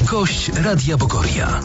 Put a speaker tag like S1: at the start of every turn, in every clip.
S1: Gość Radia Bogoria.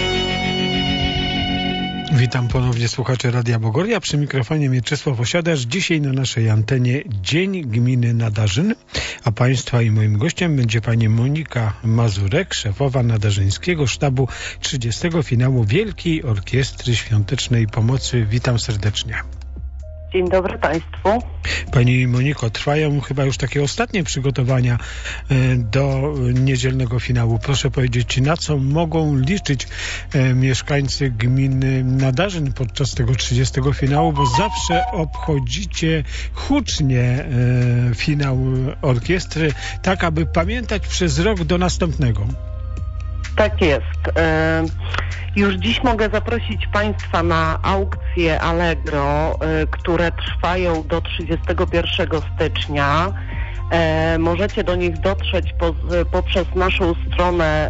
S2: Witam ponownie słuchaczy Radia Bogoria. Przy mikrofonie Mieczysław Osiadarz. Dzisiaj na naszej antenie Dzień Gminy Nadarzyn, a Państwa i moim gościem będzie pani Monika Mazurek, szefowa Nadarzyńskiego Sztabu 30. Finału Wielkiej Orkiestry Świątecznej Pomocy. Witam serdecznie.
S3: Dzień dobry Państwu.
S2: Pani Moniko, trwają chyba już takie ostatnie przygotowania do niedzielnego finału. Proszę powiedzieć, na co mogą liczyć mieszkańcy gminy Nadarzyn podczas tego 30. finału, bo zawsze obchodzicie hucznie finał orkiestry, tak aby pamiętać przez rok do następnego.
S3: Tak jest. Już dziś mogę zaprosić Państwa na aukcje Allegro, które trwają do 31 stycznia. Możecie do nich dotrzeć poprzez naszą stronę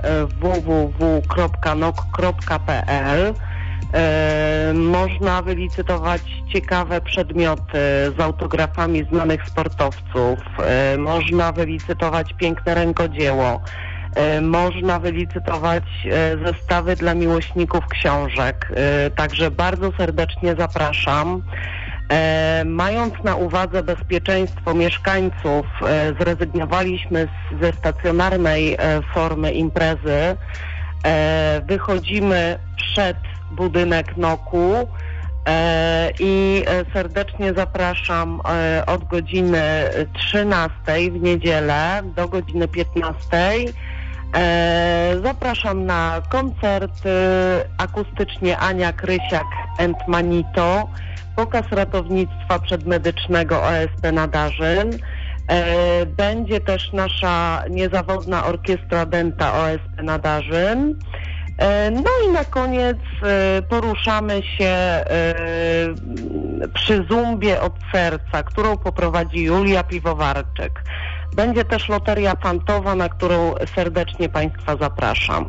S3: www.nok.pl. Można wylicytować ciekawe przedmioty z autografami znanych sportowców. Można wylicytować piękne rękodzieło. Można wylicytować zestawy dla miłośników książek. Także bardzo serdecznie zapraszam. Mając na uwadze bezpieczeństwo mieszkańców, zrezygnowaliśmy ze stacjonarnej formy imprezy. Wychodzimy przed budynek NOK-u i serdecznie zapraszam od godziny 13 w niedzielę do godziny 15. Zapraszam na koncerty akustycznie Ania Krysiak and Manito, pokaz ratownictwa przedmedycznego OSP Nadarzyn. Będzie też nasza niezawodna orkiestra dęta OSP Nadarzyn. No i na koniec poruszamy się przy zumbie od serca, którą poprowadzi Julia Piwowarczyk. Będzie też loteria fantowa, na którą serdecznie Państwa zapraszam.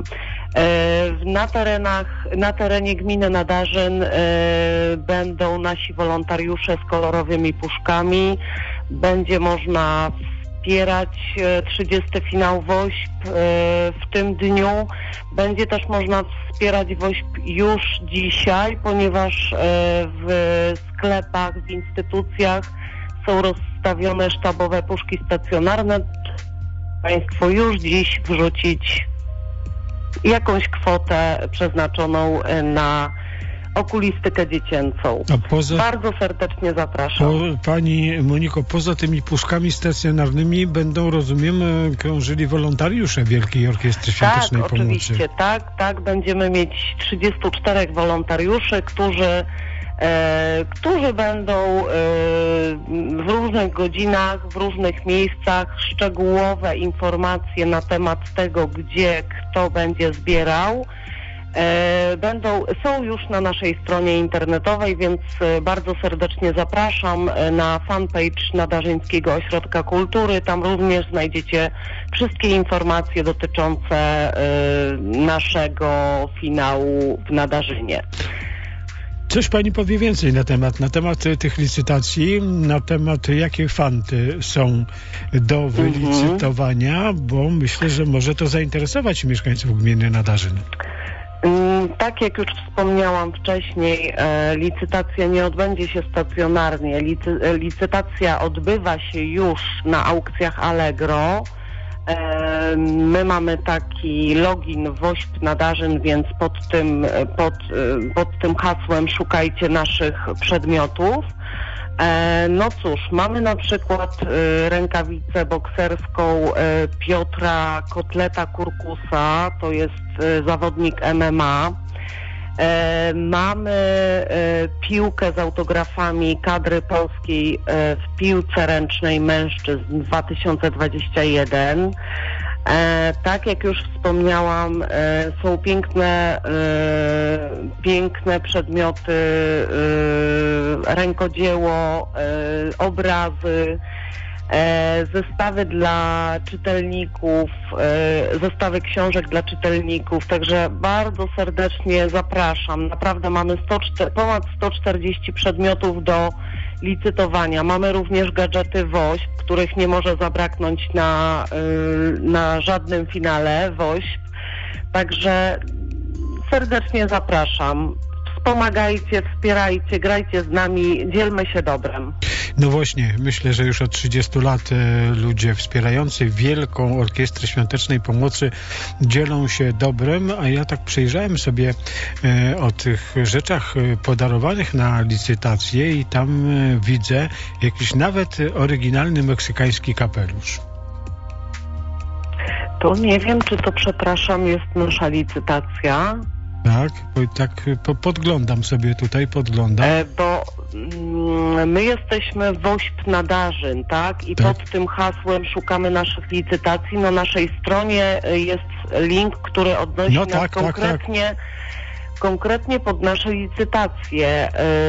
S3: Na terenie gminy Nadarzyn będą nasi wolontariusze z kolorowymi puszkami. Będzie można wspierać 30. finał WOŚP w tym dniu. Będzie też można wspierać WOŚP już dzisiaj, ponieważ w sklepach, w instytucjach są rozstawione sztabowe puszki stacjonarne. Państwo już dziś wrzucić jakąś kwotę przeznaczoną na okulistykę dziecięcą. Bardzo serdecznie zapraszam.
S2: Pani Moniko, poza tymi puszkami stacjonarnymi będą, rozumiem, krążyli wolontariusze Wielkiej Orkiestry Świątecznej Pomocy.
S3: Oczywiście, tak. Będziemy mieć 34 wolontariuszy, którzy będą w różnych godzinach, w różnych miejscach. Szczegółowe informacje na temat tego, gdzie kto będzie zbierał, są już na naszej stronie internetowej, więc bardzo serdecznie zapraszam na fanpage Nadarzyńskiego Ośrodka Kultury. Tam również znajdziecie wszystkie informacje dotyczące naszego finału w Nadarzynie.
S2: Coś Pani powie więcej na temat tych licytacji, na temat jakie fanty są do wylicytowania, bo myślę, że może to zainteresować mieszkańców gminy Nadarzyn.
S3: Tak jak już wspomniałam wcześniej, licytacja nie odbędzie się stacjonarnie. Licytacja odbywa się już na aukcjach Allegro. My mamy taki login WOŚP Nadarzyn, więc pod tym hasłem szukajcie naszych przedmiotów. No cóż, mamy na przykład rękawicę bokserską Piotra Kotleta Kurkusa, to jest zawodnik MMA. Mamy piłkę z autografami kadry polskiej w piłce ręcznej mężczyzn 2021. Tak jak już wspomniałam, są piękne przedmioty, rękodzieło, obrazy, zestawy dla czytelników, zestawy książek dla czytelników, także bardzo serdecznie zapraszam. Naprawdę mamy ponad 140 przedmiotów do licytowania. Mamy również gadżety WOŚP, których nie może zabraknąć na żadnym finale WOŚP. Także serdecznie zapraszam. Wspomagajcie, wspierajcie, grajcie z nami, dzielmy się dobrem.
S2: No właśnie, myślę, że już od 30 lat ludzie wspierający Wielką Orkiestrę Świątecznej Pomocy dzielą się dobrem, a ja tak przejrzałem sobie o tych rzeczach podarowanych na licytację i tam widzę jakiś nawet oryginalny meksykański kapelusz.
S3: To nie wiem, czy to, przepraszam, jest nasza licytacja.
S2: Tak, podglądam sobie tutaj,
S3: bo my jesteśmy WOŚP Nadarzyn, tak? I pod tym hasłem szukamy naszych licytacji. Na naszej stronie jest link, który odnosi nas konkretnie pod nasze licytacje.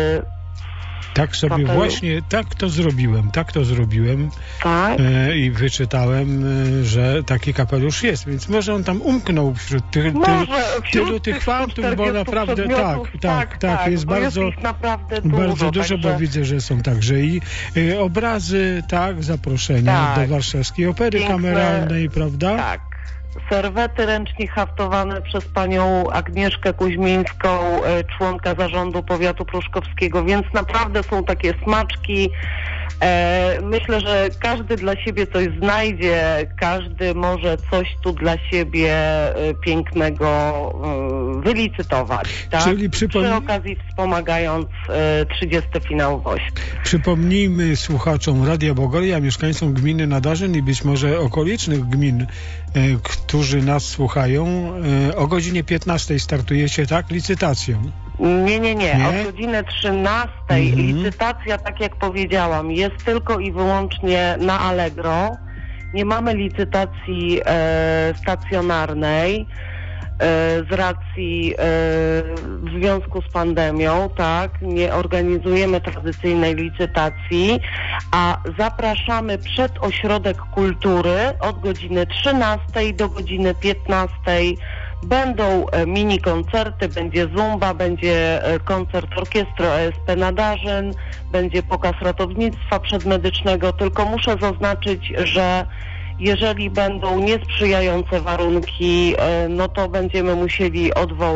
S2: Tak sobie właśnie, tak to zrobiłem i wyczytałem, że taki kapelusz jest, więc może on tam umknął wśród tylu tych fantów, bo naprawdę tak, jest bardzo dużo, bo widzę, że są także i obrazy, zaproszenia do Warszawskiej Opery Kameralnej, prawda?
S3: Tak. Serwety ręcznie haftowane przez panią Agnieszkę Kuźmińską, członka zarządu powiatu pruszkowskiego, więc naprawdę są takie smaczki. Myślę, że każdy dla siebie coś znajdzie, każdy może coś tu dla siebie pięknego wylicytować. Tak? Czyli przy okazji wspomagając 30. finał WOŚP.
S2: Przypomnijmy słuchaczom Radia Bogoria, mieszkańcom gminy Nadarzyn i być może okolicznych gmin, którzy nas słuchają, o godzinie 15 startujecie, tak? Licytacją.
S3: Nie. Od godziny 13 licytacja, tak jak powiedziałam, jest tylko i wyłącznie na Allegro. Nie mamy licytacji stacjonarnej z racji w związku z pandemią, tak? Nie organizujemy tradycyjnej licytacji, a zapraszamy przed ośrodek kultury od godziny 13 do godziny 15. Będą mini koncerty, będzie zumba, będzie koncert orkiestry OSP Nadarzyn, będzie pokaz ratownictwa przedmedycznego, tylko muszę zaznaczyć, że jeżeli będą niesprzyjające warunki, no to będziemy musieli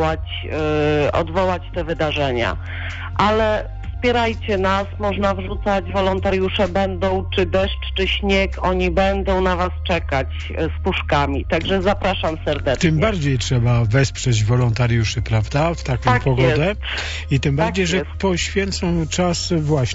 S3: odwołać te wydarzenia. Ale wspierajcie nas, można wrzucać, wolontariusze będą, czy deszcz, czy śnieg, oni będą na was czekać z puszkami, także zapraszam serdecznie.
S2: Tym bardziej trzeba wesprzeć wolontariuszy, prawda, w taką pogodę.
S3: Jest.
S2: I tym bardziej, że poświęcą czas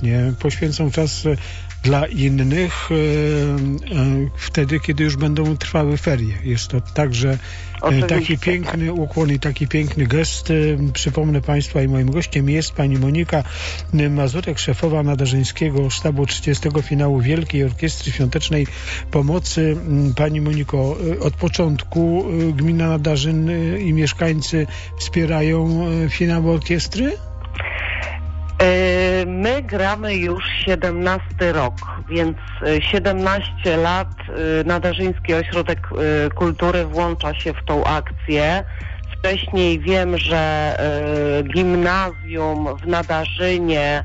S2: dla innych wtedy, kiedy już będą trwały ferie. Jest to także taki piękny ukłon i taki piękny gest. Przypomnę Państwa, i moim gościem jest pani Monika Mazurek, szefowa Nadarzyńskiego Sztabu 30. Finału Wielkiej Orkiestry Świątecznej Pomocy. Pani Moniko, od początku gmina Nadarzyn i mieszkańcy wspierają finał orkiestry?
S3: My gramy już 17 rok, więc 17 lat Nadarzyński Ośrodek Kultury włącza się w tą akcję. Wcześniej wiem, że gimnazjum w Nadarzynie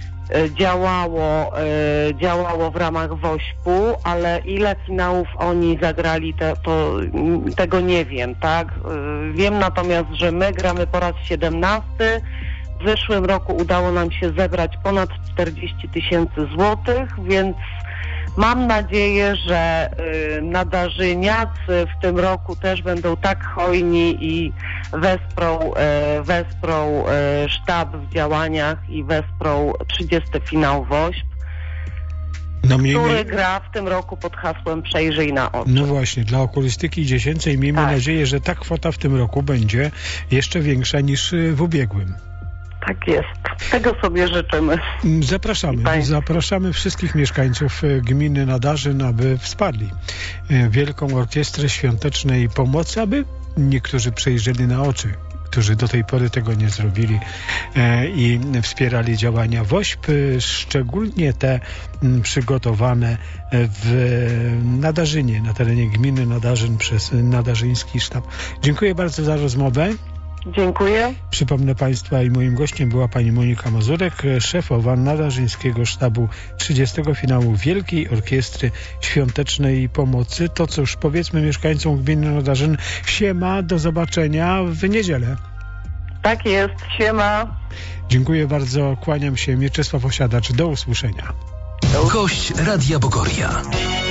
S3: działało w ramach WOŚP-u, ale ile finałów oni zagrali, tego nie wiem, tak? Wiem natomiast, że my gramy po raz 17. W zeszłym roku udało nam się zebrać ponad 40 000 złotych, więc mam nadzieję, że nadarzyniacy w tym roku też będą tak hojni i wesprą sztab w działaniach i wesprą 30. finał WOŚP, który gra w tym roku pod hasłem Przejrzyj na oczy.
S2: No właśnie, dla okulistyki dziecięcej miejmy nadzieję, że ta kwota w tym roku będzie jeszcze większa niż w ubiegłym.
S3: Tak jest. Tego sobie życzymy.
S2: Zapraszamy wszystkich mieszkańców gminy Nadarzyn, aby wsparli Wielką Orkiestrę Świątecznej Pomocy, aby niektórzy przejrzeli na oczy, którzy do tej pory tego nie zrobili i wspierali działania WOŚP, szczególnie te przygotowane w Nadarzynie, na terenie gminy Nadarzyn przez Nadarzyński Sztab. Dziękuję bardzo za rozmowę.
S3: Dziękuję.
S2: Przypomnę Państwa, i moim gościem była pani Monika Mazurek, szefowa Nadarzyńskiego Sztabu 30. Finału Wielkiej Orkiestry Świątecznej Pomocy. To cóż, powiedzmy mieszkańcom gminy Nadarzyn, siema, do zobaczenia w niedzielę.
S3: Tak jest, siema.
S2: Dziękuję bardzo, kłaniam się, Mieczysław Osiadacz, do usłyszenia.
S1: Gość Radia Bogoria.